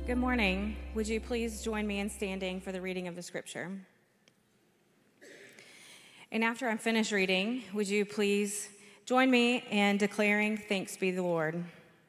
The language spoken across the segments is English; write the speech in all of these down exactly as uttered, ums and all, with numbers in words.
Good morning. Would you please join me in standing for the reading of the scripture? And after I'm finished reading, would you please join me in declaring, "Thanks be the Lord."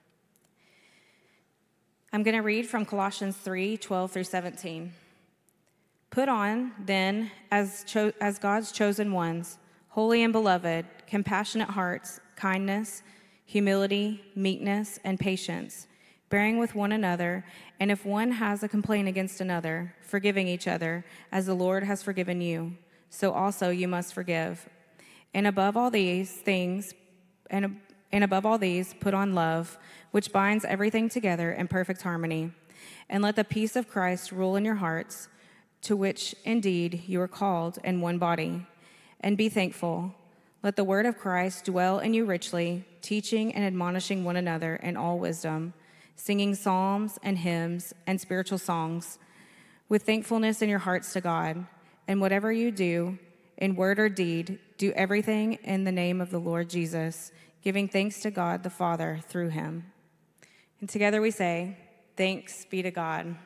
I'm going to read from Colossians three, twelve through seventeen. Put on, then, as, cho- as God's chosen ones, holy and beloved, compassionate hearts, kindness, humility, meekness, and patience, bearing with one another, and if one has a complaint against another, forgiving each other, as the Lord has forgiven you, so also you must forgive. And above all these things, and, and above all these, put on love, which binds everything together in perfect harmony. And let the peace of Christ rule in your hearts, to which indeed you are called in one body. And be thankful. Let the word of Christ dwell in you richly, teaching and admonishing one another in all wisdom, singing psalms and hymns and spiritual songs with thankfulness in your hearts to God. And whatever you do, in word or deed, do everything in the name of the Lord Jesus, giving thanks to God the Father through him. And together we say, "Thanks be to God." You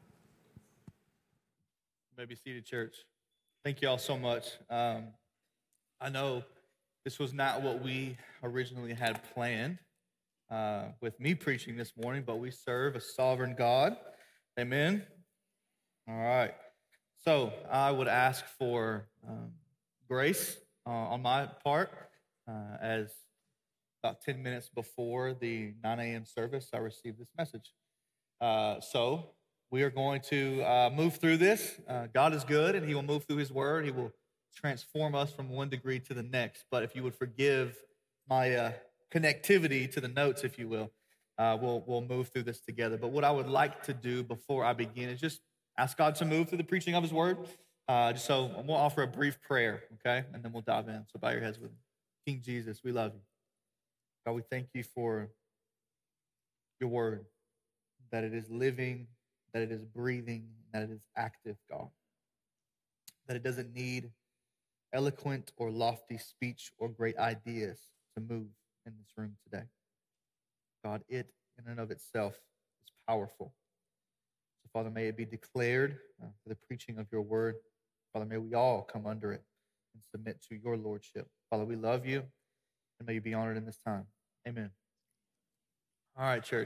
may be seated, church. Thank you all so much. Um, I know this was not what we originally had planned uh, with me preaching this morning, but we serve a sovereign God. Amen. All right. So I would ask for um, grace uh, on my part uh, as about ten minutes before the nine a.m. service, I received this message. Uh, so we are going to uh, move through this. Uh, God is good, and he will move through his word. He will transform us from one degree to the next. But if you would forgive my uh, connectivity to the notes, if you will, uh, we'll, we'll move through this together. But what I would like to do before I begin is just ask God to move through the preaching of his word. Uh, just so we'll offer a brief prayer, okay? And then we'll dive in. So bow your heads with me. King Jesus, we love you. God, we thank you for your word, that it is living, that it is breathing, that it is active, God. That it doesn't need eloquent or lofty speech or great ideas to move in this room today. God, it in and of itself is powerful. So, Father, may it be declared uh, for the preaching of your word. Father, may we all come under it and submit to your lordship. Father, we love you, and may you be honored in this time. Amen. All right, church.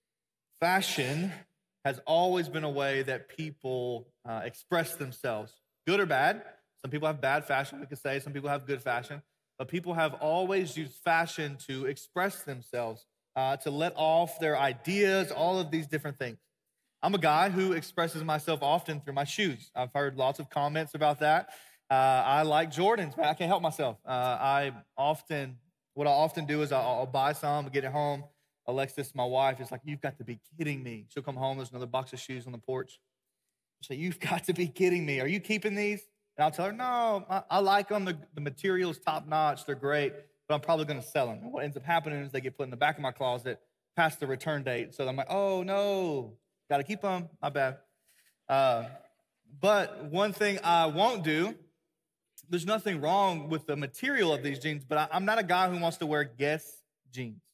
Fashion has always been a way that people uh, express themselves, good or bad. Some people have bad fashion, we could say. Some people have good fashion. But people have always used fashion to express themselves, uh, to let off their ideas, all of these different things. I'm a guy who expresses myself often through my shoes. I've heard lots of comments about that. Uh, I like Jordans, man. I can't help myself. Uh, I often, what I often do is I'll, I'll buy some, get it home. Alexis, my wife, is like, "You've got to be kidding me." She'll come home, there's another box of shoes on the porch. She'll say, "You've got to be kidding me. Are you keeping these?" And I'll tell her, "No, I, I like them. The, the material's top notch. They're great, but I'm probably going to sell them." And what ends up happening is they get put in the back of my closet past the return date. So I'm like, "Oh, no, got to keep them. My bad." Uh, but one thing I won't do, there's nothing wrong with the material of these jeans, but I, I'm not a guy who wants to wear Guess jeans.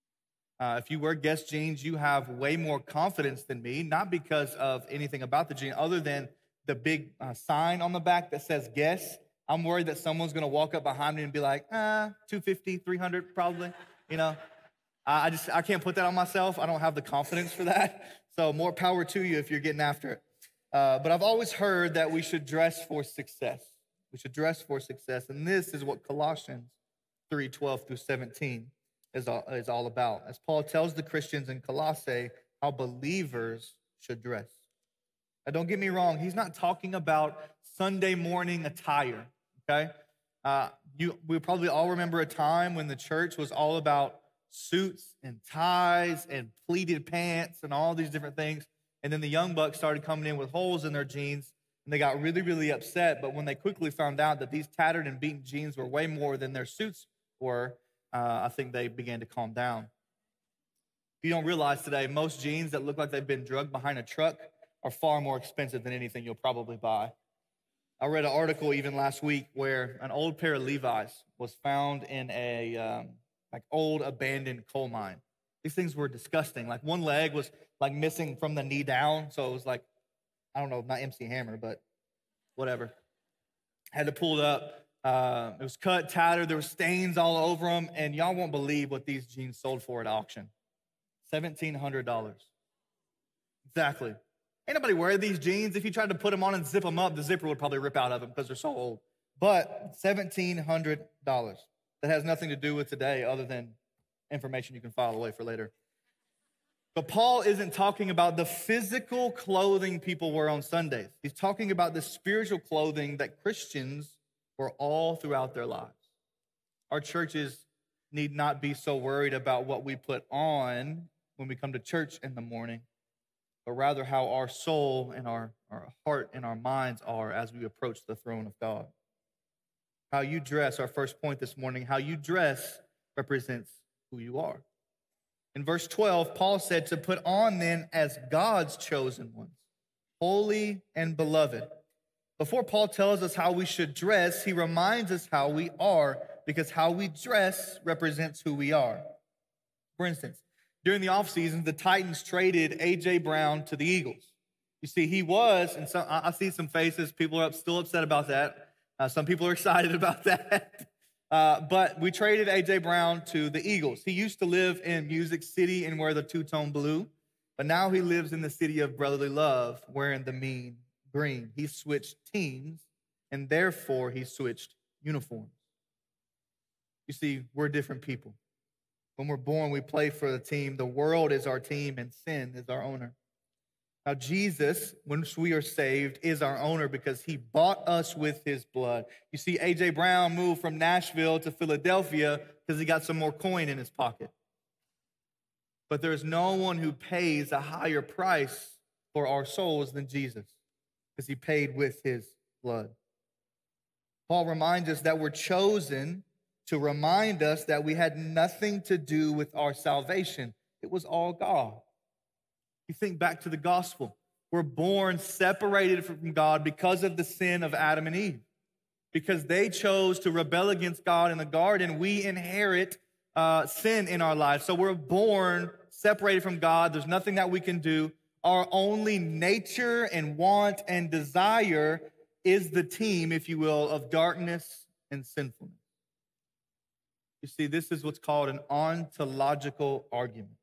Uh, if you wear Guess jeans, you have way more confidence than me, not because of anything about the jean, other than the big uh, sign on the back that says Guess. I'm worried that someone's going to walk up behind me and be like, ah, two fifty, three hundred probably. You know, I, I just, I can't put that on myself. I don't have the confidence for that. So more power to you if you're getting after it. Uh, but I've always heard that we should dress for success. We should dress for success. And this is what Colossians three, twelve through seventeen is all, is all about. As Paul tells the Christians in Colossae how believers should dress. Now, don't get me wrong. He's not talking about Sunday morning attire, okay? Uh, you, we probably all remember a time when the church was all about suits and ties and pleated pants and all these different things. And then the young bucks started coming in with holes in their jeans, and they got really, really upset. But when they quickly found out that these tattered and beaten jeans were way more than their suits were, Uh, I think they began to calm down. If you don't realize today, most jeans that look like they've been drugged behind a truck are far more expensive than anything you'll probably buy. I read an article even last week where an old pair of Levi's was found in a um, like old abandoned coal mine. These things were disgusting. Like one leg was like missing from the knee down. So it was like, I don't know, not M C Hammer, but whatever. Had to pull it up. Uh, it was cut, tattered. There were stains all over them. And y'all won't believe what these jeans sold for at auction. seventeen hundred dollars. Exactly. Ain't nobody wear these jeans. If you tried to put them on and zip them up, the zipper would probably rip out of them because they're so old. But seventeen hundred dollars. That has nothing to do with today other than information you can file away for later. But Paul isn't talking about the physical clothing people wear on Sundays. He's talking about the spiritual clothing that Christians wear all throughout their lives. Our churches need not be so worried about what we put on when we come to church in the morning, but rather how our soul and our, our heart and our minds are as we approach the throne of God. How you dress, our first point this morning, how you dress represents who you are. In verse twelve, Paul said to put on then as God's chosen ones, holy and beloved. Before Paul tells us how we should dress, he reminds us how we are, because how we dress represents who we are. For instance, during the offseason, the Titans traded A J Brown to the Eagles. You see, he was, and some, I see some faces, people are still upset about that. Uh, some people are excited about that. Uh, but we traded A J Brown to the Eagles. He used to live in Music City and wear the two-tone blue, but now he lives in the city of brotherly love, wearing the mean green. He switched teams, and therefore he switched uniforms. You see, we're different people. When we're born, we play for the team. The world is our team, and sin is our owner. Now, Jesus, once we are saved, is our owner because he bought us with his blood. You see, A J Brown moved from Nashville to Philadelphia because he got some more coin in his pocket. But there is no one who pays a higher price for our souls than Jesus because he paid with his blood. Paul reminds us that we're chosen to remind us that we had nothing to do with our salvation. It was all God. You think back to the gospel. We're born separated from God because of the sin of Adam and Eve. Because they chose to rebel against God in the garden, we inherit uh, sin in our lives. So we're born separated from God. There's nothing that we can do. Our only nature and want and desire is the team, if you will, of darkness and sinfulness. You see, this is what's called an ontological argument.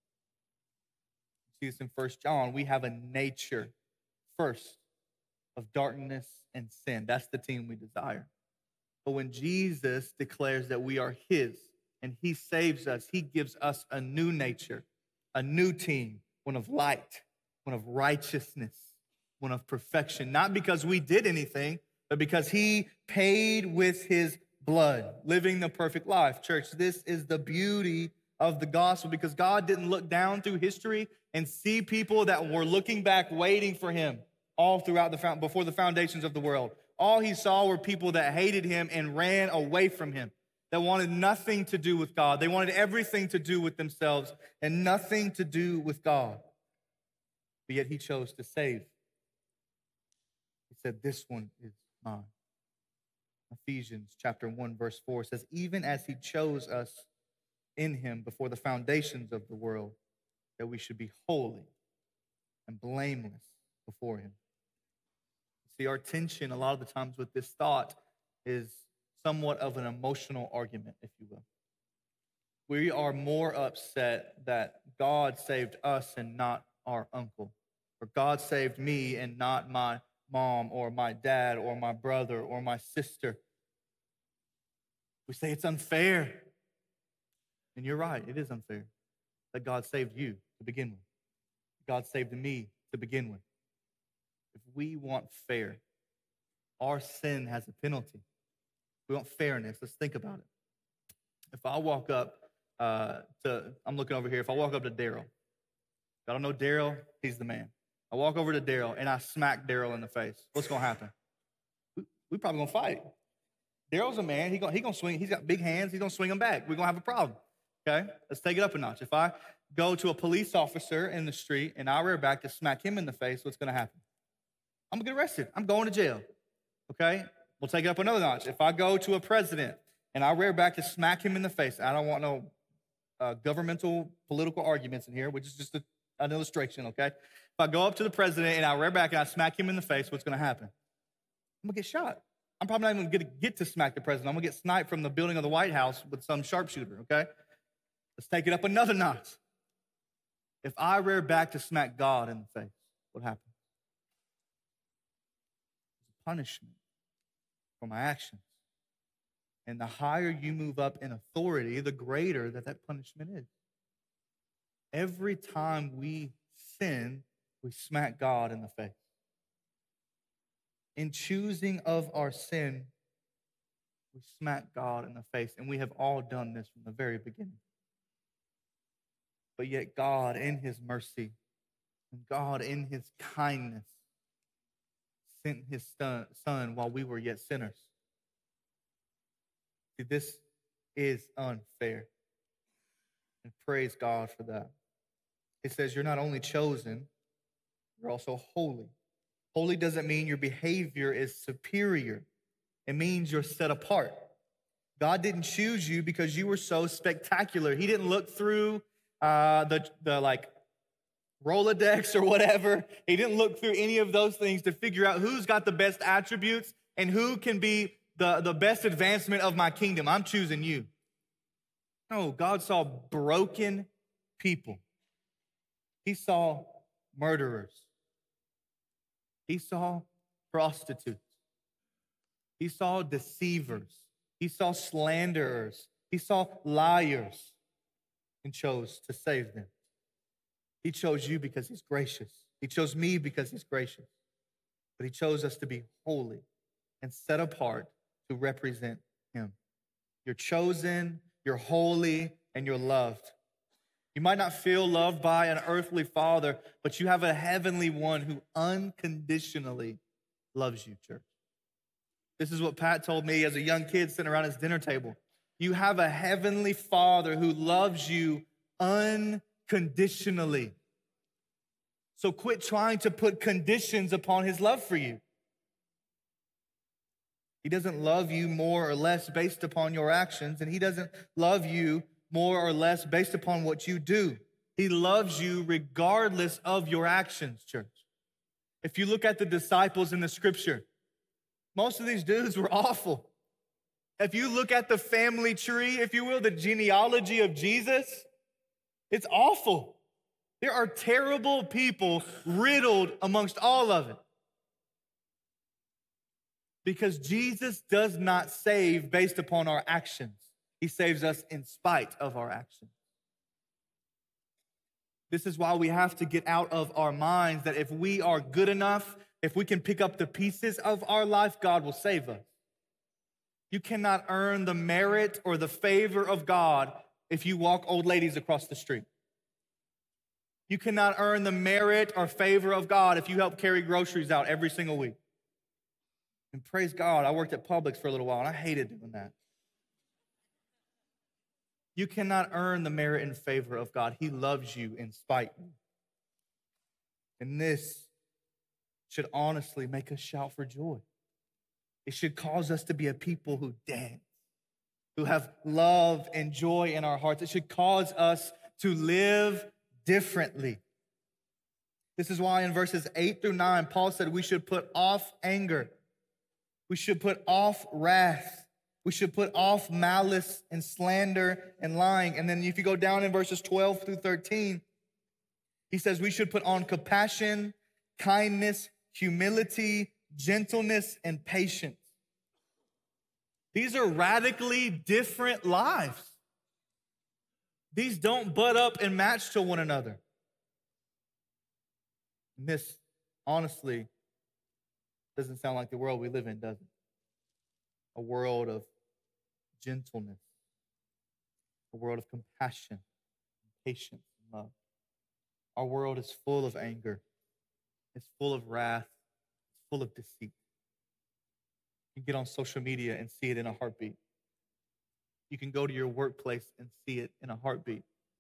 See this in First John. We have a nature first of darkness and sin. That's the team we desire. But when Jesus declares that we are his and he saves us, he gives us a new nature, a new team, one of light, one of righteousness, one of perfection. Not because we did anything, but because he paid with his blood, living the perfect life. Church, this is the beauty of the gospel, because God didn't look down through history and see people that were looking back, waiting for him all throughout the before the foundations of the world. All he saw were people that hated him and ran away from him, that wanted nothing to do with God. They wanted everything to do with themselves and nothing to do with God. But yet he chose to save. He said, this one is mine. Ephesians chapter one, verse four says, even as he chose us in him before the foundations of the world, that we should be holy and blameless before him. See, our tension a lot of the times with this thought is somewhat of an emotional argument, if you will. We are more upset that God saved us and not our uncle, or God saved me and not my mom or my dad or my brother or my sister. We say it's unfair. And you're right, it is unfair that God saved you to begin with. God saved me to begin with. If we want fair, our sin has a penalty. We want fairness. Let's think about it. If I walk up uh, to, I'm looking over here, if I walk up to Daryl, I don't know Daryl, he's the man. I walk over to Daryl and I smack Daryl in the face. What's going to happen? We, we probably going to fight. Daryl's a man. He gonna, he gonna swing. He's got big hands. He's going to swing them back. We're going to have a problem. Okay, let's take it up a notch. If I go to a police officer in the street and I rear back to smack him in the face, what's going to happen? I'm going to get arrested. I'm going to jail. Okay, we'll take it up another notch. If I go to a president and I rear back to smack him in the face, I don't want no uh, governmental political arguments in here, which is just a an illustration, okay? If I go up to the president and I rear back and I smack him in the face, what's going to happen? I'm going to get shot. I'm probably not even going to get to smack the president. I'm going to get sniped from the building of the White House with some sharpshooter, okay? Let's take it up another notch. If I rear back to smack God in the face, what happens? Punishment for my actions. And the higher you move up in authority, the greater that that punishment is. Every time we sin, we smack God in the face. In choosing of our sin, we smack God in the face. And we have all done this from the very beginning. But yet God, in his mercy, and God, in his kindness, sent his son, son while we were yet sinners. See, this is unfair. And praise God for that. It says you're not only chosen, you're also holy. Holy doesn't mean your behavior is superior. It means you're set apart. God didn't choose you because you were so spectacular. He didn't look through uh, the, the like Rolodex or whatever. He didn't look through any of those things to figure out who's got the best attributes and who can be the, the best advancement of my kingdom. I'm choosing you. No, God saw broken people. He saw murderers. He saw prostitutes. He saw deceivers. He saw slanderers. He saw liars and chose to save them. He chose you because he's gracious. He chose me because he's gracious. But he chose us to be holy and set apart to represent him. You're chosen, you're holy, and you're loved. You might not feel loved by an earthly father, but you have a heavenly one who unconditionally loves you, church. This is what Pat told me as a young kid sitting around his dinner table. You have a heavenly Father who loves you unconditionally. So quit trying to put conditions upon his love for you. He doesn't love you more or less based upon your actions, and he doesn't love you more or less based upon what you do. He loves you regardless of your actions, church. If you look at the disciples in the scripture, most of these dudes were awful. If you look at the family tree, if you will, the genealogy of Jesus, it's awful. There are terrible people riddled amongst all of it. Because Jesus does not save based upon our actions. He saves us in spite of our actions. This is why we have to get out of our minds that if we are good enough, if we can pick up the pieces of our life, God will save us. You cannot earn the merit or the favor of God if you walk old ladies across the street. You cannot earn the merit or favor of God if you help carry groceries out every single week. And praise God, I worked at Publix for a little while, and I hated doing that. You cannot earn the merit and favor of God. He loves you in spite of you. And this should honestly make us shout for joy. It should cause us to be a people who dance, who have love and joy in our hearts. It should cause us to live differently. This is why in verses eight through nine, Paul said we should put off anger. We should put off wrath. We should put off malice and slander and lying. And then if you go down in verses twelve through thirteen, he says we should put on compassion, kindness, humility, gentleness, and patience. These are radically different lives. These don't butt up and match to one another. And this, honestly, doesn't sound like the world we live in, does it? A world of gentleness, a world of compassion, patience, and love. Our world is full of anger. It's full of wrath. It's full of deceit. You can get on social media and see it in a heartbeat. You can go to your workplace and see it in a heartbeat.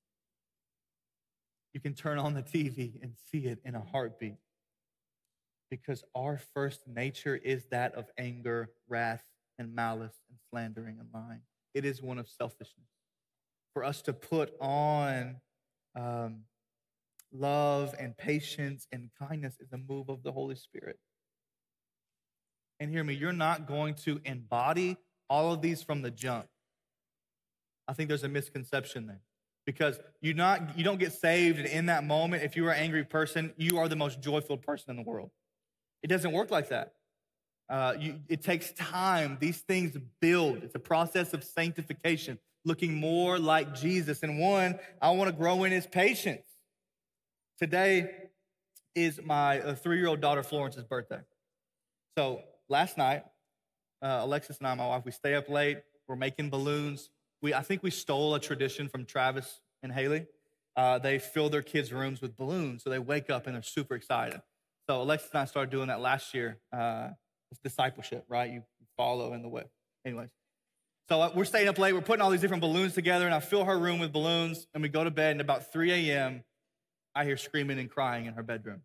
You can turn on the T V and see it in a heartbeat. Because our first nature is that of anger, wrath, and malice, and slandering and lying. It is one of selfishness. For us to put on um, love and patience and kindness is a move of the Holy Spirit. And hear me, you're not going to embody all of these from the jump. I think there's a misconception there. Because you not you don't get saved, and in that moment, if you're an angry person, you are the most joyful person in the world. It doesn't work like that. Uh, you, it takes time. These things build. It's a process of sanctification, looking more like Jesus. And one, I want to grow in his patience. Today is my uh, three-year-old daughter Florence's birthday. So last night, uh, Alexis and I, my wife, we stay up late. We're making balloons. We, I think we stole a tradition from Travis and Haley. Uh, they fill their kids' rooms with balloons, so they wake up and they're super excited. So Alexis and I started doing that last year. Uh, it's discipleship, right? You follow in the way. Anyways, so uh, we're staying up late. We're putting all these different balloons together, and I fill her room with balloons, and we go to bed, and about three a.m., I hear screaming and crying in her bedroom.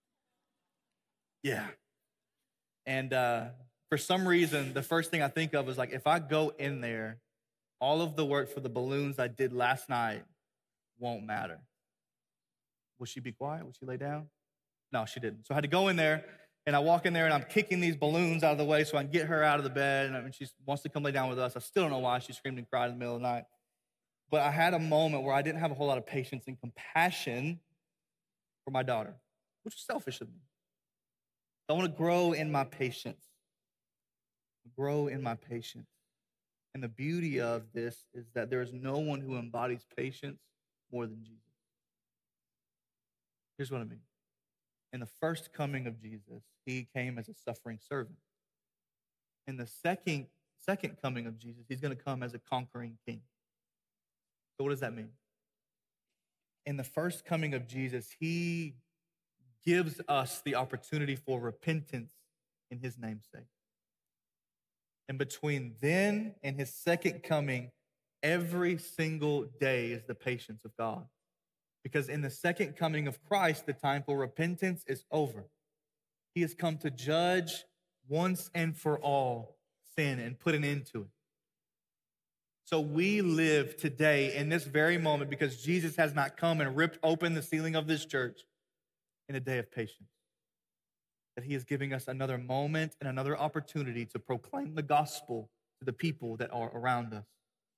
Yeah. And uh, for some reason, the first thing I think of is like, if I go in there, all of the work for the balloons I did last night won't matter. Will she be quiet? Will she lay down? No, she didn't. So I had to go in there, and I walk in there, and I'm kicking these balloons out of the way so I can get her out of the bed, and I mean, she wants to come lay down with us. I still don't know why she screamed and cried in the middle of the night. But I had a moment where I didn't have a whole lot of patience and compassion for my daughter, which was selfish of me. I want to grow in my patience. Grow in my patience. And the beauty of this is that there is no one who embodies patience more than Jesus. Here's what I mean. In the first coming of Jesus, he came as a suffering servant. In the second, second coming of Jesus, he's going to come as a conquering king. So what does that mean? In the first coming of Jesus, he gives us the opportunity for repentance in his name's sake. And between then and his second coming, every single day is the patience of God. Because in the second coming of Christ, the time for repentance is over. He has come to judge once and for all sin and put an end to it. So we live today in this very moment because Jesus has not come and ripped open the ceiling of this church in a day of patience. That he is giving us another moment and another opportunity to proclaim the gospel to the people that are around us.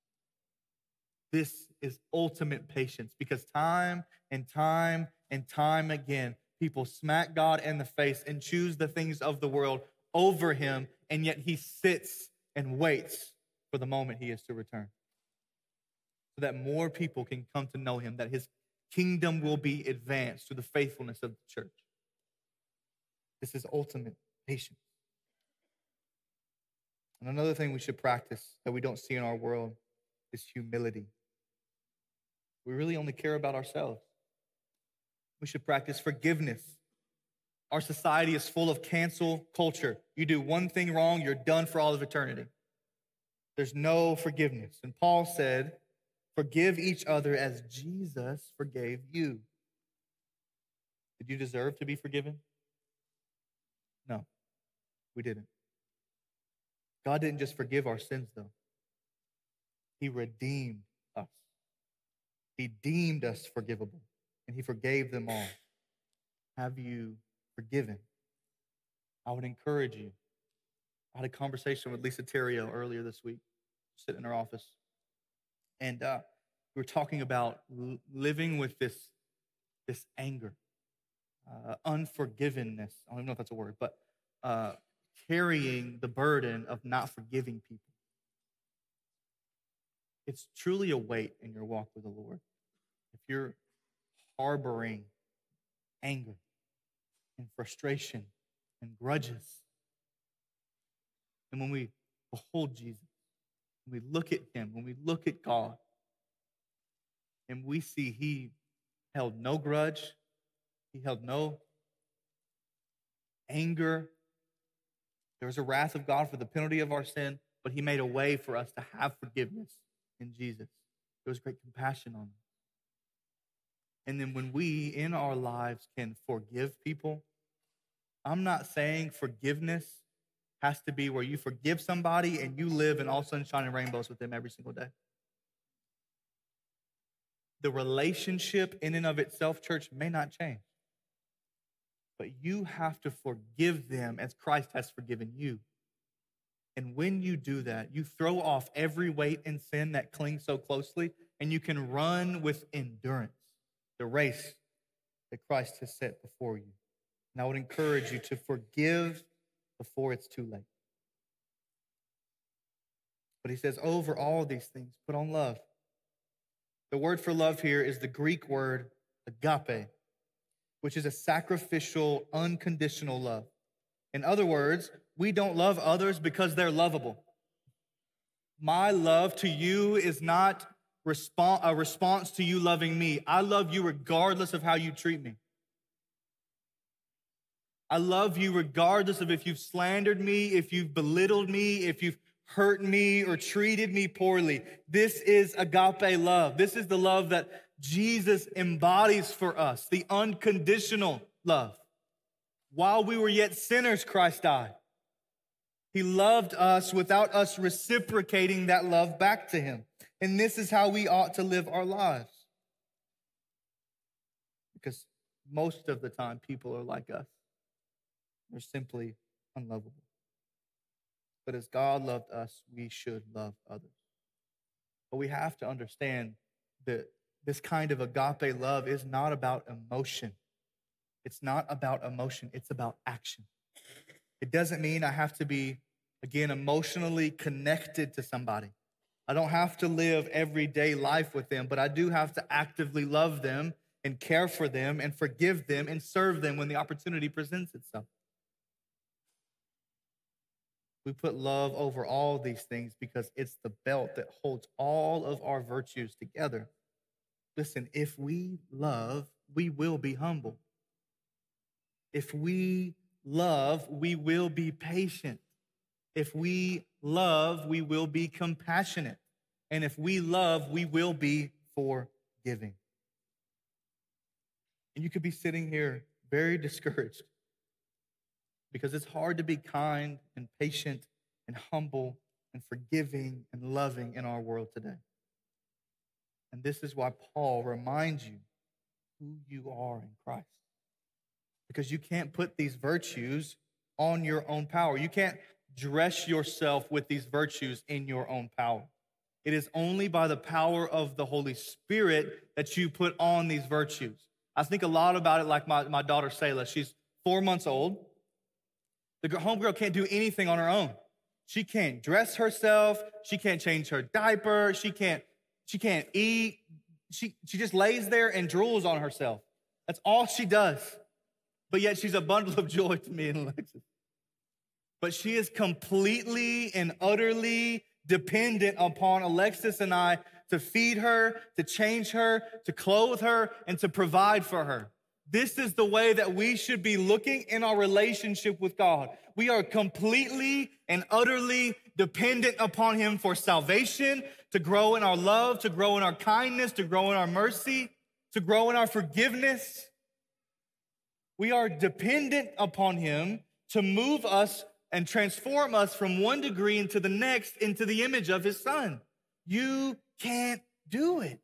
This is ultimate patience because time and time and time again, people smack God in the face and choose the things of the world over him, and yet he sits and waits for the moment he is to return. So that more people can come to know him, that his kingdom will be advanced through the faithfulness of the church. This is ultimate patience. And another thing we should practice that we don't see in our world is humility. We really only care about ourselves. We should practice forgiveness. Our society is full of cancel culture. You do one thing wrong, you're done for all of eternity. There's no forgiveness. And Paul said, forgive each other as Jesus forgave you. Did you deserve to be forgiven? No, we didn't. God didn't just forgive our sins, though. He redeemed us. He deemed us forgivable, and he forgave them all. Have you forgiven? I would encourage you. I had a conversation with Lisa Terrio earlier this week, sitting in her office, and uh, we were talking about l- living with this, this anger. Uh, unforgiveness. I don't even know if that's a word, but uh, carrying the burden of not forgiving people. It's truly a weight in your walk with the Lord. If you're harboring anger and frustration and grudges, and when we behold Jesus, when we look at him, when we look at God, and we see he held no grudge, he held no anger. There was a wrath of God for the penalty of our sin, but he made a way for us to have forgiveness in Jesus. There was great compassion on us. And then when we, in our lives, can forgive people, I'm not saying forgiveness has to be where you forgive somebody and you live in all sunshine and rainbows with them every single day. The relationship in and of itself, church, may not change. But you have to forgive them as Christ has forgiven you. And when you do that, you throw off every weight and sin that clings so closely, and you can run with endurance the race that Christ has set before you. And I would encourage you to forgive before it's too late. But he says, over all these things, put on love. The word for love here is the Greek word agape, which is a sacrificial, unconditional love. In other words, we don't love others because they're lovable. My love to you is not respon- a response to you loving me. I love you regardless of how you treat me. I love you regardless of if you've slandered me, if you've belittled me, if you've hurt me or treated me poorly. This is agape love. This is the love that Jesus embodies for us, the unconditional love. While we were yet sinners, Christ died. He loved us without us reciprocating that love back to him. And this is how we ought to live our lives. Because most of the time, people are like us. They're simply unlovable. But as God loved us, we should love others. But we have to understand that this kind of agape love is not about emotion. It's not about emotion. It's about action. It doesn't mean I have to be, again, emotionally connected to somebody. I don't have to live everyday life with them, but I do have to actively love them and care for them and forgive them and serve them when the opportunity presents itself. We put love over all these things because it's the belt that holds all of our virtues together. Listen, if we love, we will be humble. If we love, we will be patient. If we love, we will be compassionate. And if we love, we will be forgiving. And you could be sitting here very discouraged because it's hard to be kind and patient and humble and forgiving and loving in our world today. And this is why Paul reminds you who you are in Christ. Because you can't put these virtues on your own power. You can't dress yourself with these virtues in your own power. It is only by the power of the Holy Spirit that you put on these virtues. I think a lot about it like my, my daughter, Selah. She's four months old. The homegirl can't do anything on her own. She can't dress herself. She can't change her diaper. She can't, she can't eat. She, she just lays there and drools on herself. That's all she does. But yet she's a bundle of joy to me and Alexis. But she is completely and utterly dependent upon Alexis and I to feed her, to change her, to clothe her, and to provide for her. This is the way that we should be looking in our relationship with God. We are completely and utterly dependent upon him for salvation, to grow in our love, to grow in our kindness, to grow in our mercy, to grow in our forgiveness. We are dependent upon him to move us and transform us from one degree into the next into the image of his son. You can't do it.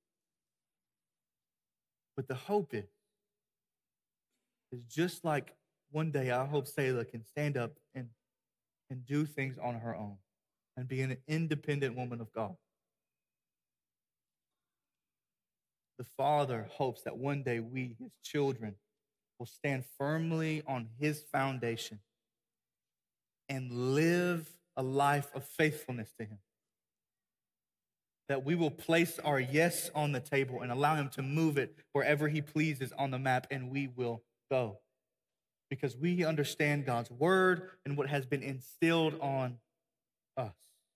But the hope is, is just like one day I hope Selah can stand up and, and do things on her own and be an independent woman of God. The Father hopes that one day we, his children, will stand firmly on his foundation and live a life of faithfulness to him. That we will place our yes on the table and allow him to move it wherever he pleases on the map, and we will go. Because we understand God's word and what has been instilled on us.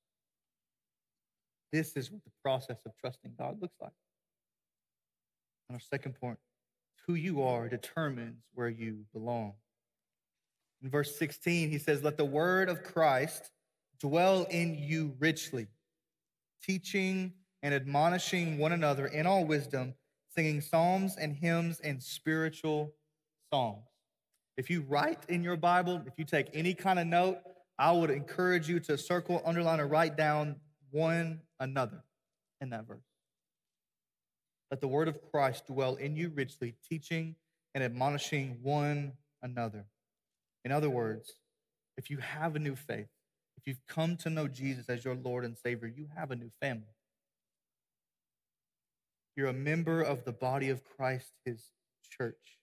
This is what the process of trusting God looks like. And our second point, who you are determines where you belong. In verse sixteen, he says, let the word of Christ dwell in you richly, teaching and admonishing one another in all wisdom, singing psalms and hymns and spiritual songs. If you write in your Bible, if you take any kind of note, I would encourage you to circle, underline, or write down one another in that verse. Let the word of Christ dwell in you richly, teaching and admonishing one another. In other words, if you have a new faith, if you've come to know Jesus as your Lord and Savior, you have a new family. You're a member of the body of Christ, his church.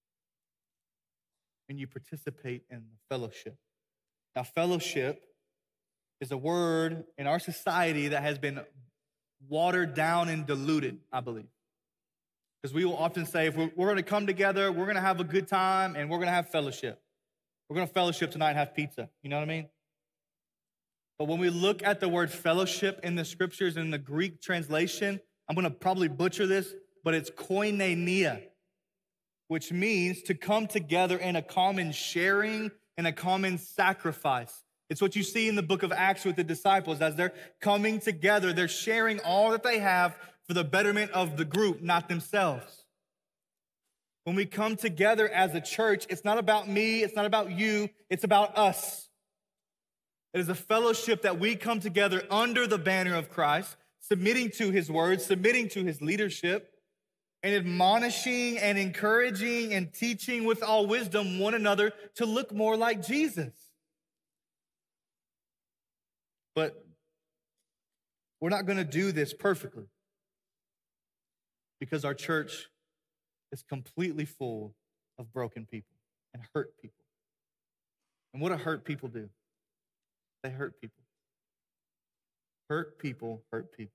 And you participate in the fellowship. Now, fellowship is a word in our society that has been watered down and diluted, I believe. Because we will often say, if we're, we're going to come together, we're going to have a good time, and we're going to have fellowship. We're going to fellowship tonight and have pizza. You know what I mean? But when we look at the word fellowship in the scriptures, in the Greek translation, I'm going to probably butcher this, but it's koinonia, which means to come together in a common sharing and a common sacrifice. It's what you see in the book of Acts with the disciples. As they're coming together, they're sharing all that they have for the betterment of the group, not themselves. When we come together as a church, it's not about me, it's not about you, it's about us. It is a fellowship that we come together under the banner of Christ, submitting to his word, submitting to his leadership, and admonishing and encouraging and teaching with all wisdom one another to look more like Jesus. But we're not going to do this perfectly because our church is completely full of broken people and hurt people. And what do hurt people do? They hurt people. Hurt people hurt people.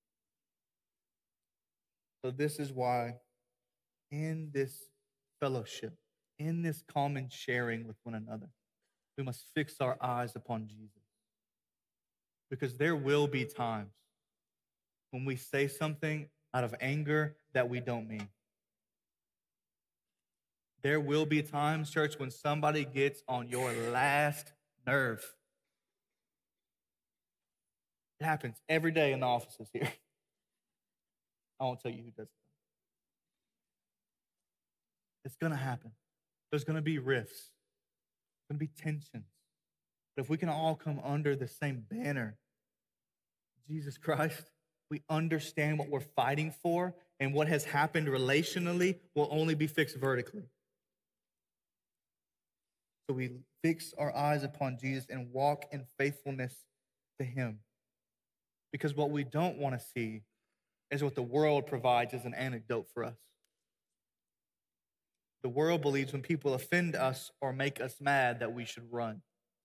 So this is why in this fellowship, in this common sharing with one another, we must fix our eyes upon Jesus. Because there will be times when we say something out of anger that we don't mean. There will be times, church, when somebody gets on your last nerve. It happens every day in the offices here. I won't tell you who does it. It's going to happen. There's going to be rifts. There's going to be tensions. But if we can all come under the same banner, Jesus Christ, we understand what we're fighting for, and what has happened relationally will only be fixed vertically. So we fix our eyes upon Jesus and walk in faithfulness to him. Because what we don't want to see is what the world provides as an antidote for us. The world believes when people offend us or make us mad that we should run.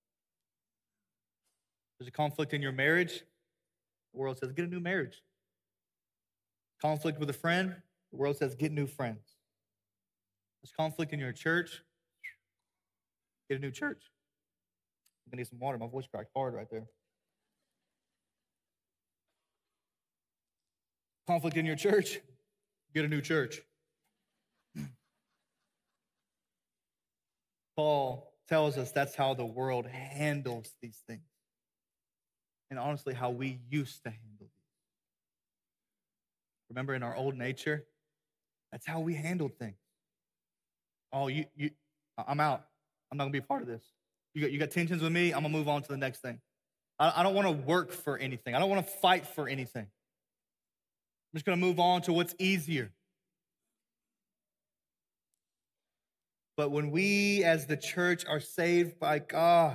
There's a conflict in your marriage. The world says, get a new marriage. Conflict with a friend. The world says, get new friends. There's conflict in your church. Get a new church. I'm going to need some water. My voice cracked hard right there. Conflict in your church. Get a new church. Paul tells us that's how the world handles these things. And honestly, how we used to handle these. Remember in our old nature, that's how we handled things. Oh, you, you, I'm out. I'm not gonna be a part of this. You got, you got tensions with me, I'm gonna move on to the next thing. I, I don't wanna work for anything. I don't wanna fight for anything. I'm just gonna move on to what's easier. But when we as the church are saved by God,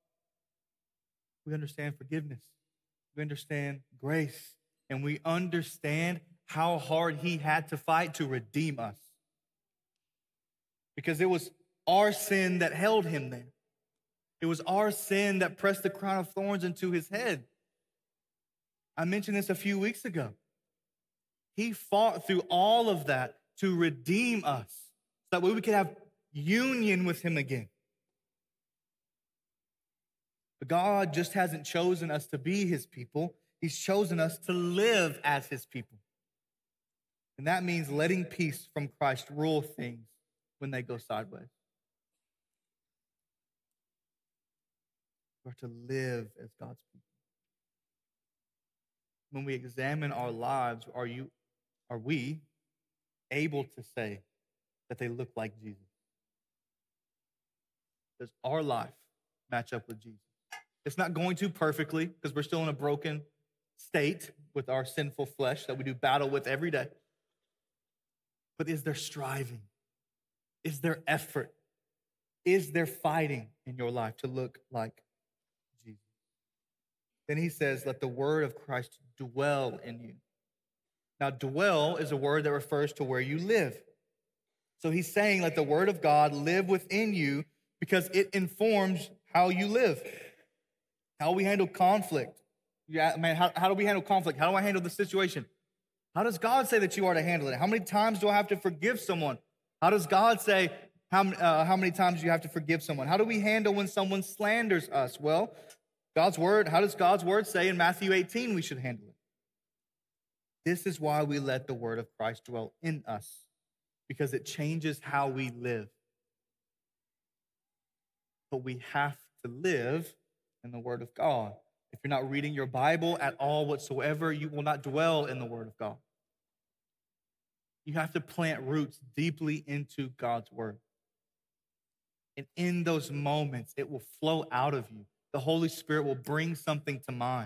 we understand forgiveness. We understand grace. And we understand how hard he had to fight to redeem us. Because it was our sin that held him there. It was our sin that pressed the crown of thorns into his head. I mentioned this a few weeks ago. He fought through all of that to redeem us, so that way we could have union with him again. But God just hasn't chosen us to be his people. He's chosen us to live as his people. And that means letting peace from Christ rule things when they go sideways. We're to live as God's people. When we examine our lives, are you, are we able to say that they look like Jesus? Does our life match up with Jesus? It's not going to perfectly, because we're still in a broken state with our sinful flesh that we do battle with every day. but is there striving? Is there effort? Is there fighting in your life to look like Jesus? Then he says, let the word of Christ dwell in you. Now, dwell is a word that refers to where you live. So he's saying, let the word of God live within you because it informs how you live, how we handle conflict. Yeah, man, how, how do we handle conflict? How do I handle the situation? How does God say that you are to handle it? How many times do I have to forgive someone? How does God say how, uh, how many times do you have to forgive someone? How do we handle when someone slanders us? Well, God's word, how does God's word say in Matthew eighteen we should handle it? This is why we let the word of Christ dwell in us, because it changes how we live. But we have to live in the word of God. If you're not reading your Bible at all whatsoever, you will not dwell in the word of God. You have to plant roots deeply into God's word. And in those moments, it will flow out of you. The Holy Spirit will bring something to mind.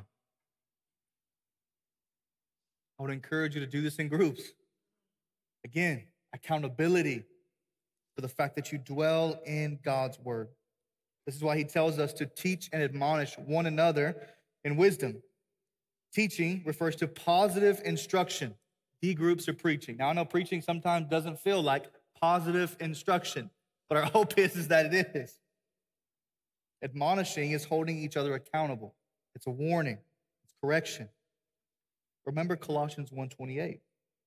I would encourage you to do this in groups. Again, accountability for the fact that you dwell in God's word. This is why he tells us to teach and admonish one another in wisdom. Teaching refers to positive instruction. D groups are preaching. Now, I know preaching sometimes doesn't feel like positive instruction, but our hope is, is that it is. Admonishing is holding each other accountable. It's a warning. It's correction. Remember Colossians one twenty-eight.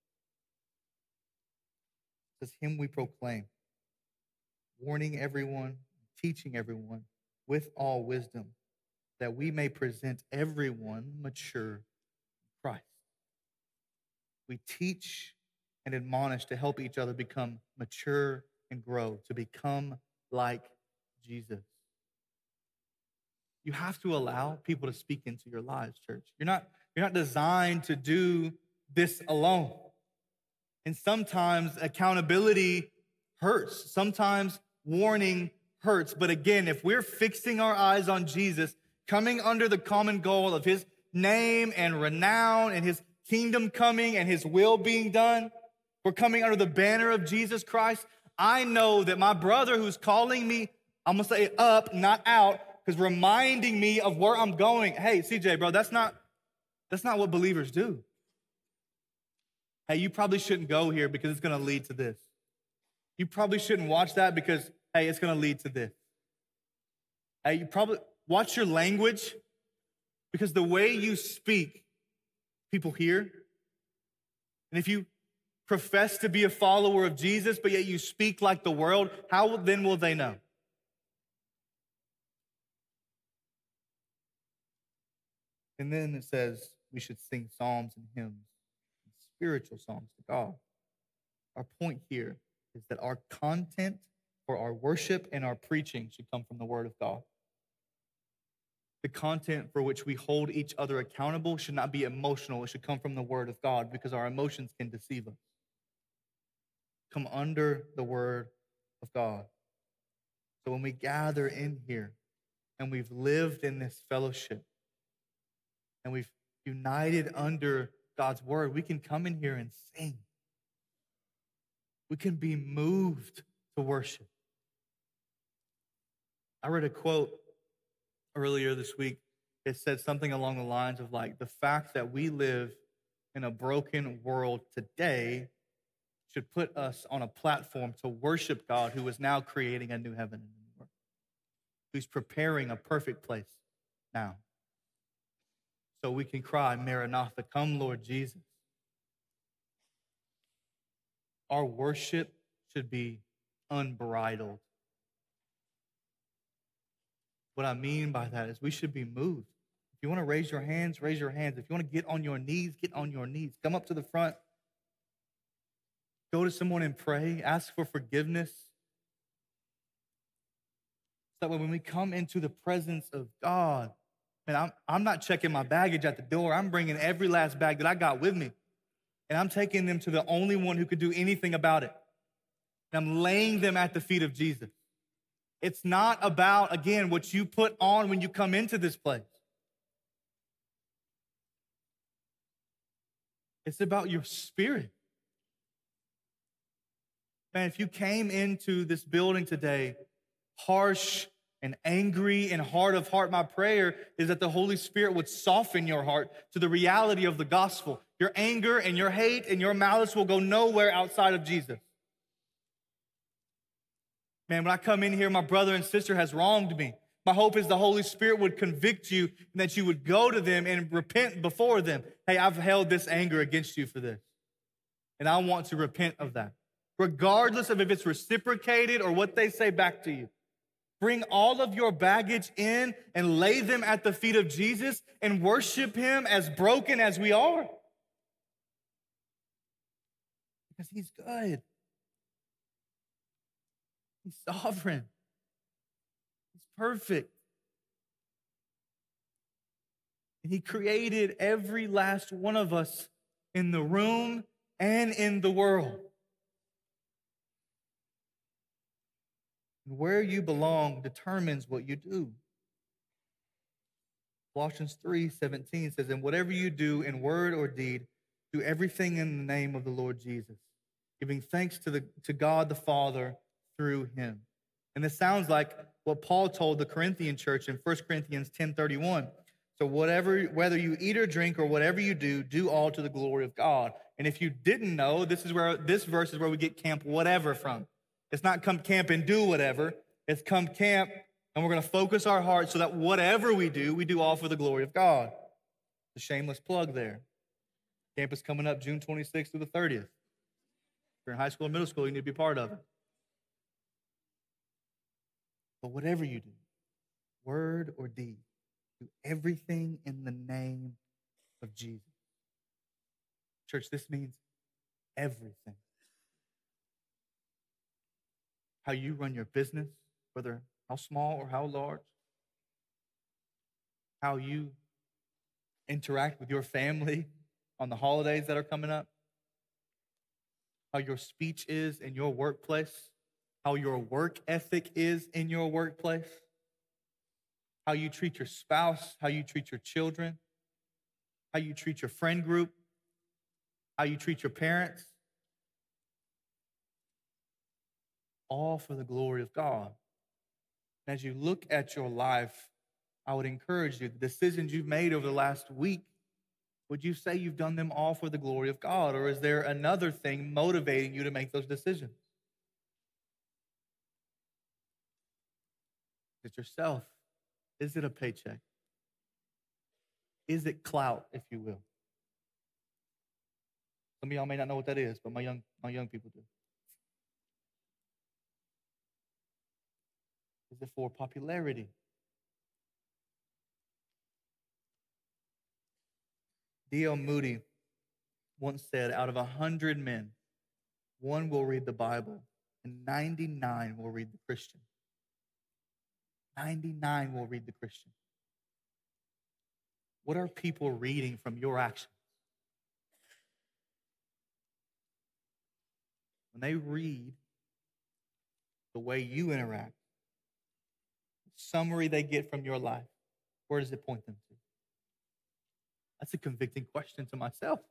It says, him we proclaim, warning everyone, teaching everyone with all wisdom, that we may present everyone mature in Christ. We teach and admonish to help each other become mature and grow, to become like Jesus. You have to allow people to speak into your lives, church. You're not, you're not designed to do this alone. And sometimes accountability hurts. Sometimes warning hurts. But again, if we're fixing our eyes on Jesus, coming under the common goal of his name and renown and his kingdom coming and his will being done, we're coming under the banner of Jesus Christ. I know that my brother who's calling me, I'm going to say up, not out, because reminding me of where I'm going. Hey, C J, bro, that's not, that's not what believers do. Hey, you probably shouldn't go here because it's going to lead to this. You probably shouldn't watch that because, hey, it's going to lead to this. Hey, you probably watch your language because the way you speak, people hear. And if you profess to be a follower of Jesus, but yet you speak like the world, how then will they know? And then it says we should sing psalms and hymns, and spiritual songs to God. Our point here is that our content for our worship and our preaching should come from the word of God. The content for which we hold each other accountable should not be emotional. It should come from the word of God because our emotions can deceive us. Come under the word of God. So when we gather in here and we've lived in this fellowship and we've united under God's word, we can come in here and sing. We can be moved to worship. I read a quote earlier this week. It said something along the lines of like, the fact that we live in a broken world today should put us on a platform to worship God who is now creating a new heaven and a new earth, who's preparing a perfect place now. So we can cry, Maranatha, come Lord Jesus. Our worship should be unbridled. What I mean by that is we should be moved. If you want to raise your hands, raise your hands. If you want to get on your knees, get on your knees. Come up to the front. Go to someone and pray. Ask for forgiveness. So that when we come into the presence of God, and I'm, I'm not checking my baggage at the door. I'm bringing every last bag that I got with me. And I'm taking them to the only one who could do anything about it. And I'm laying them at the feet of Jesus. It's not about, again, what you put on when you come into this place. It's about your spirit. Man, if you came into this building today harsh and angry and hard of heart, my prayer is that the Holy Spirit would soften your heart to the reality of the gospel. Your anger and your hate and your malice will go nowhere outside of Jesus. Man, when I come in here, my brother and sister has wronged me. My hope is the Holy Spirit would convict you and that you would go to them and repent before them. Hey, I've held this anger against you for this, and I want to repent of that. Regardless of if it's reciprocated or what they say back to you. Bring all of your baggage in and lay them at the feet of Jesus and worship him as broken as we are. Because he's good. He's sovereign. He's perfect. And he created every last one of us in the room and in the world. And where you belong determines what you do. Colossians three seventeen says, and whatever you do in word or deed, do everything in the name of the Lord Jesus, giving thanks to, the, to God the Father through him. And this sounds like what Paul told the Corinthian church in First Corinthians ten thirty-one. So whatever, whether you eat or drink or whatever you do, do all to the glory of God. And if you didn't know, this is where this verse is where we get camp whatever from. It's not come camp and do whatever. It's come camp and we're going to focus our hearts so that whatever we do, we do all for the glory of God. The shameless plug there. Camp is coming up June twenty-sixth through the thirtieth. If you're in high school and middle school, you need to be part of it. But whatever you do, word or deed, do everything in the name of Jesus. Church, this means everything. How you run your business, whether how small or how large. How you interact with your family on the holidays that are coming up. How your speech is in your workplace. How your work ethic is in your workplace. How you treat your spouse, how you treat your children, how you treat your friend group, how you treat your parents. All for the glory of God. And as you look at your life, I would encourage you, the decisions you've made over the last week, would you say you've done them all for the glory of God? Or is there another thing motivating you to make those decisions? Is it yourself? Is it a paycheck? Is it clout, if you will? Some of y'all may not know what that is, but my young, my young people do. Is it for popularity? D L Moody once said, out of a hundred men, one will read the Bible and ninety-nine will read the Christian. ninety-nine will read the Christian. What are people reading from your actions? When they read the way you interact, the summary they get from your life, where does it point them to? That's a convicting question to myself.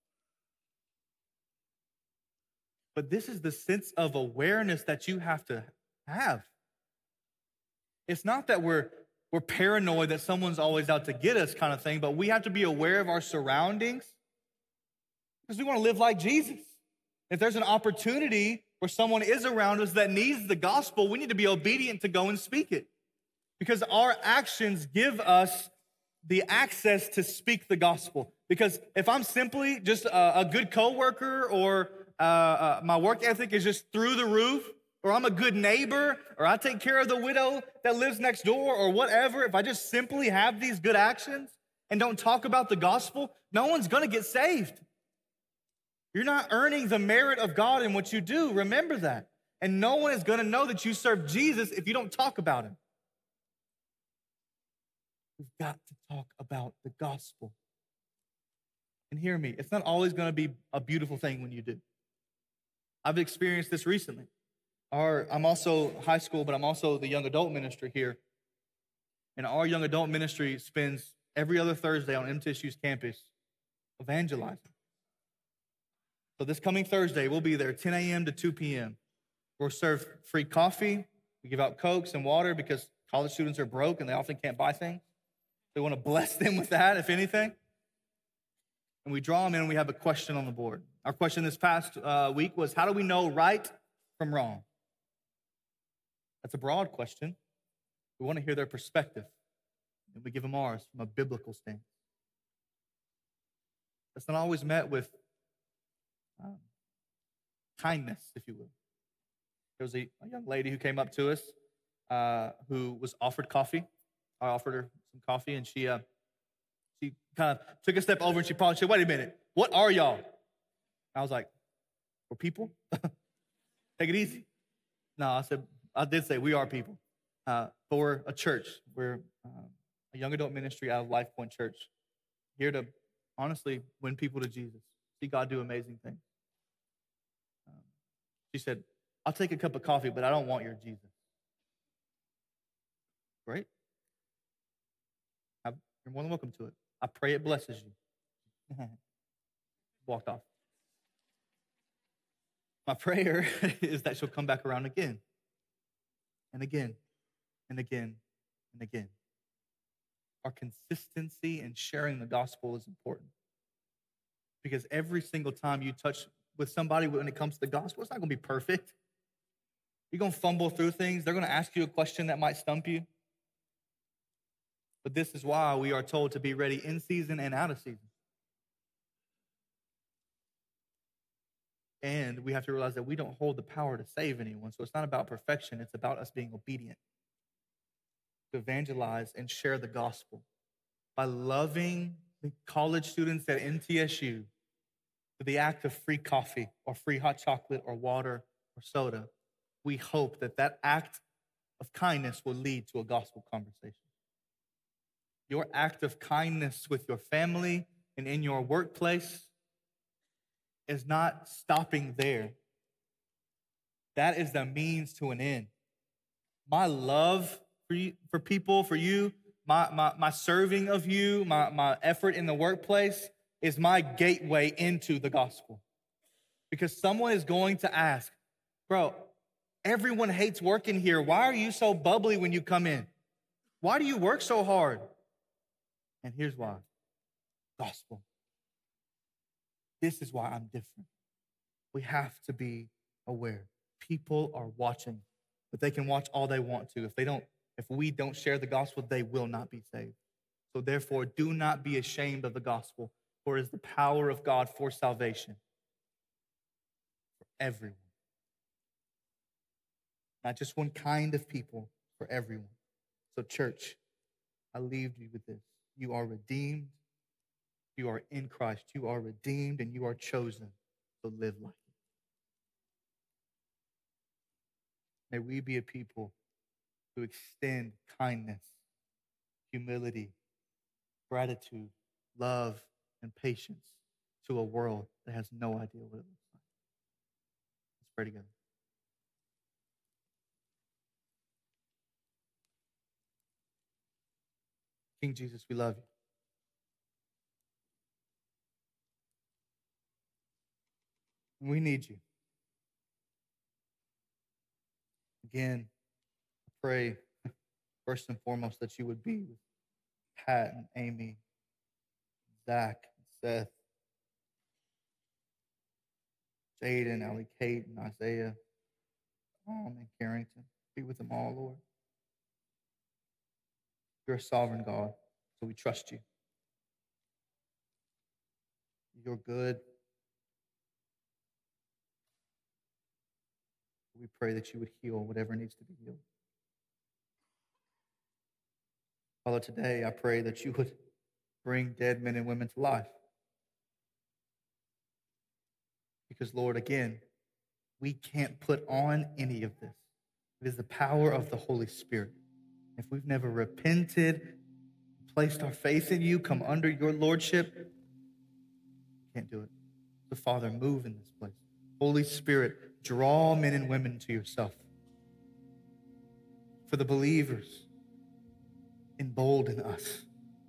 But this is the sense of awareness that you have to have. It's not that we're, we're paranoid that someone's always out to get us kind of thing, but we have to be aware of our surroundings because we want to live like Jesus. If there's an opportunity where someone is around us that needs the gospel, we need to be obedient to go and speak it because our actions give us the access to speak the gospel. Because if I'm simply just a, a good coworker or uh, uh, my work ethic is just through the roof, or I'm a good neighbor, or I take care of the widow that lives next door, or whatever, if I just simply have these good actions and don't talk about the gospel, no one's going to get saved. You're not earning the merit of God in what you do. Remember that. And no one is going to know that you serve Jesus if you don't talk about him. We've got to talk about the gospel. And hear me, it's not always going to be a beautiful thing when you do. I've experienced this recently. Our, I'm also high school, but I'm also the young adult ministry here. And our young adult ministry spends every other Thursday on M T S U's campus evangelizing. So this coming Thursday, we'll be there ten a.m. to two p.m. We'll serve free coffee. We give out Cokes and water because college students are broke and they often can't buy things. We want to bless them with that, if anything. And we draw them in and we have a question on the board. Our question this past uh, week was, how do we know right from wrong? That's a broad question. We want to hear their perspective. And we give them ours from a biblical stance. That's not always met with um, kindness, if you will. There was a, a young lady who came up to us uh, who was offered coffee. I offered her some coffee, and she uh, she kind of took a step over, and she paused and said, wait a minute, what are y'all? I was like, we're people? Take it easy. No, I said, I did say we are people. Uh, but we're a church. We're uh, a young adult ministry out of Life Point Church. Here to honestly win people to Jesus. See God do amazing things. Um, she said, I'll take a cup of coffee, but I don't want your Jesus. Great. You're more than welcome to it. I pray it blesses you. Walked off. My prayer is that she'll come back around again and again and again and again. Our consistency in sharing the gospel is important because every single time you touch with somebody when it comes to the gospel, it's not going to be perfect. You're going to fumble through things. They're going to ask you a question that might stump you. But this is why we are told to be ready in season and out of season. And we have to realize that we don't hold the power to save anyone. So it's not about perfection. It's about us being obedient to evangelize and share the gospel. By loving the college students at N T S U to the act of free coffee or free hot chocolate or water or soda, we hope that that act of kindness will lead to a gospel conversation. Your act of kindness with your family and in your workplace is not stopping there. That is the means to an end. My love for you, for people, for you, my, my, my serving of you, my, my effort in the workplace is my gateway into the gospel. Because someone is going to ask, bro, everyone hates working here. Why are you so bubbly when you come in? Why do you work so hard? And here's why. Gospel. This is why I'm different. We have to be aware. People are watching, but they can watch all they want to. If they don't, if we don't share the gospel, they will not be saved. So therefore, do not be ashamed of the gospel, for it is the power of God for salvation for everyone. Not just one kind of people, for everyone. So church, I leave you with this. You are redeemed. You are in Christ. You are redeemed and you are chosen to live like it. May we be a people who extend kindness, humility, gratitude, love, and patience to a world that has no idea what it looks like. Let's pray together. King Jesus, we love you. We need you. Again, I pray first and foremost that you would be with Pat and Amy, Zach, and Seth, Jaden, Allie, Kate, and Isaiah, Tom and Carrington. Be with them all, Lord. You're a sovereign God, so we trust you. You're good. We pray that you would heal whatever needs to be healed. Father, today I pray that you would bring dead men and women to life. Because, Lord, again, we can't put on any of this. It is the power of the Holy Spirit. If we've never repented, placed our faith in you, come under your lordship, can't do it. So, Father, move in this place. Holy Spirit, draw men and women to yourself. For the believers, embolden us.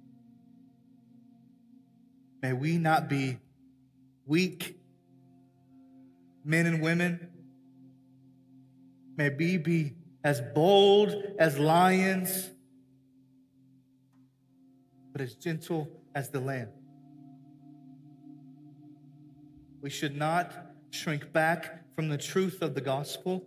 May we not be weak men and women, May we be as bold as lions, but as gentle as the lamb. We should not shrink back from the truth of the gospel,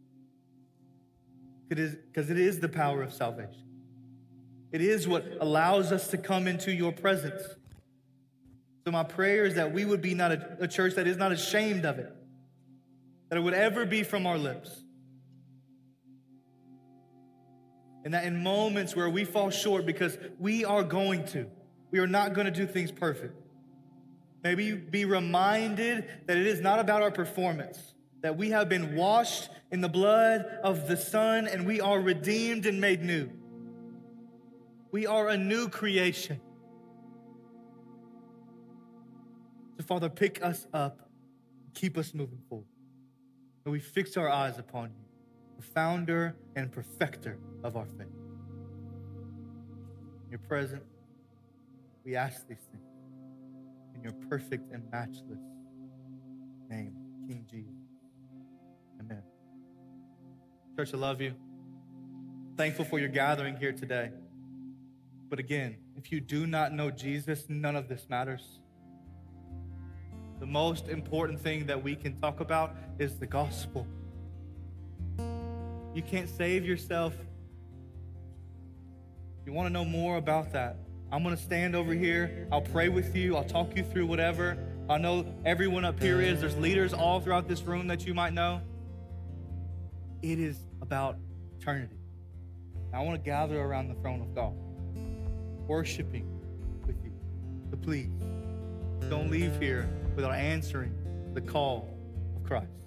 because it is the power of salvation. It is what allows us to come into your presence. So my prayer is that we would be not a, a church that is not ashamed of it, that it would ever be from our lips. And that in moments where we fall short, because we are going to, we are not going to do things perfect. Maybe you be reminded that it is not about our performance, that we have been washed in the blood of the Son and we are redeemed and made new. We are a new creation. So Father, pick us up, keep us moving forward. And we fix our eyes upon you, the founder and perfecter of our faith. In your presence, we ask these things in your perfect and matchless name, King Jesus. Amen. Church, I love you. Thankful for your gathering here today. But again, if you do not know Jesus, none of this matters. The most important thing that we can talk about is the gospel. You can't save yourself. You want to know more about that? I'm going to stand over here. I'll pray with you. I'll talk you through whatever. I know everyone up here is. There's leaders all throughout this room that you might know. It is about eternity. I want to gather around the throne of God, worshiping with you. So please, don't leave here without answering the call of Christ.